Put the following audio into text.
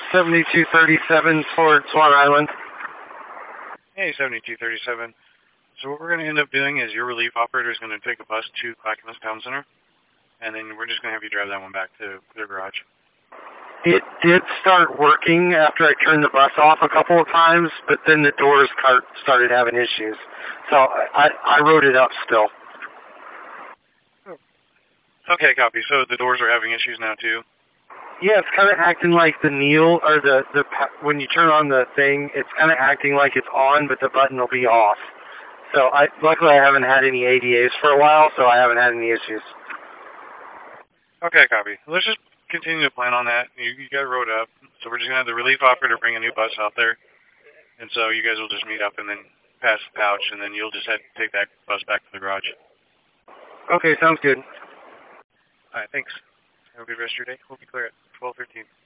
7237 toward Swan Island. Hey, 7237. So what we're going to end up doing is your relief operator is going to take a bus to Clackamas Town Center, and then we're just going to have you drive that one back to their garage. It did start working after I turned the bus off a couple of times, but then the doors started having issues. So I wrote it up still. Okay, copy. So the doors are having issues now too? Yeah, it's kind of acting like the Neil, or when you turn on the thing, it's kind of acting like it's on, but the button will be off. So luckily I haven't had any ADAs for a while, so I haven't had any issues. Okay, copy. Let's just continue to plan on that. You got it wrote up. So we're just going to have the relief operator bring a new bus out there. And so you guys will just meet up and then pass the pouch, and then you'll just take that bus back to the garage. Okay, sounds good. All right, thanks. Have a good rest of your day. We'll be clear at 12:13.